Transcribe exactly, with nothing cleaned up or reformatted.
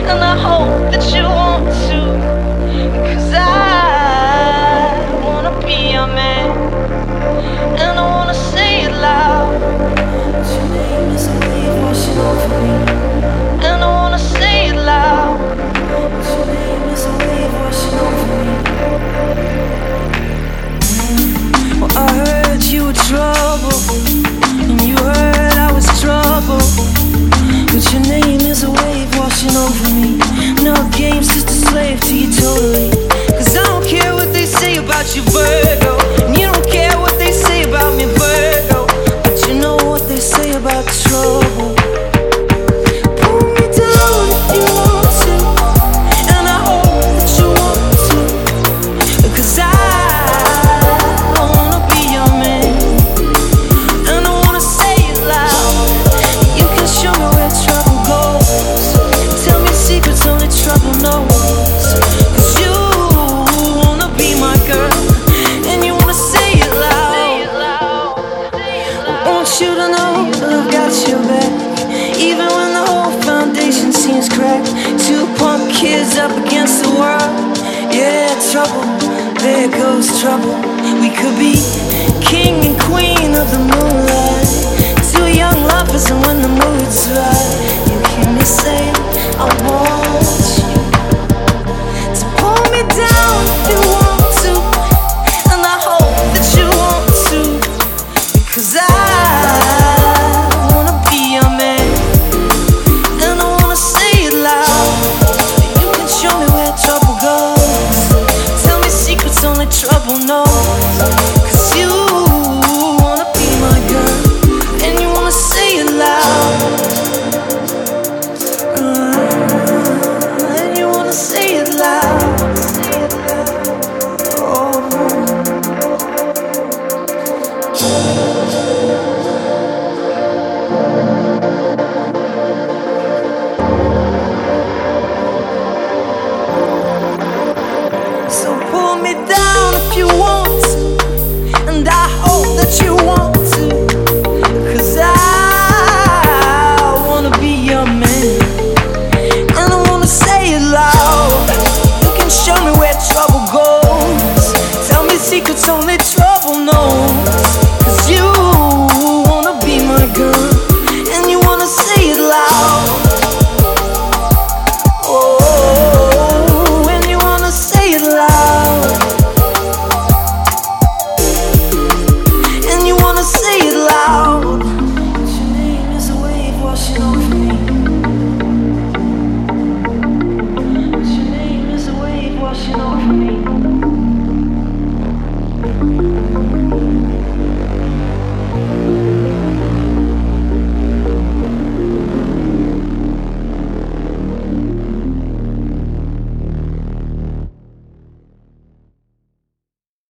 and I hope that you want to, 'cause I wanna be your man, and I wanna say it loud. Your name is a wave washing over me, and I wanna say it loud. Your name is a wave washing over me. Well, I heard you were trouble, and you heard I was trouble, but your name is a wave washing over me. No games, just a slave to you totally. 'Cause I don't care what they say about you, Virgo, and you don't care what they say about me, Virgo, but you know what they say about trouble. Pull me down if you want to, and I hope that you want to, 'cause I wanna be your man, and I wanna say it loud. You can show me where trouble goes, tell me secrets only trouble knows, 'cause you wanna be my girl, and you wanna say it loud. I want you to know that I've got your back, even when the whole foundation seems cracked. Two punk kids up against the world, yeah, trouble, there goes trouble. We could be king and queen of the moonlight, two young lovers, and when the mood's right, you hear me say, I want you to pull me down if you want to, and I hope that you want to, because I wanna be your man, and I wanna say it loud. You can show me where trouble goes, tell me secrets only trouble knows, 'cause you wanna be my girl, and you wanna say it loud. Uh, and you wanna say it loud. Oh. So pull me down if you want to, and I hope that you want to, 'cause I wanna be your man, and I wanna say it loud. You can show me where trouble goes, tell me secrets only true.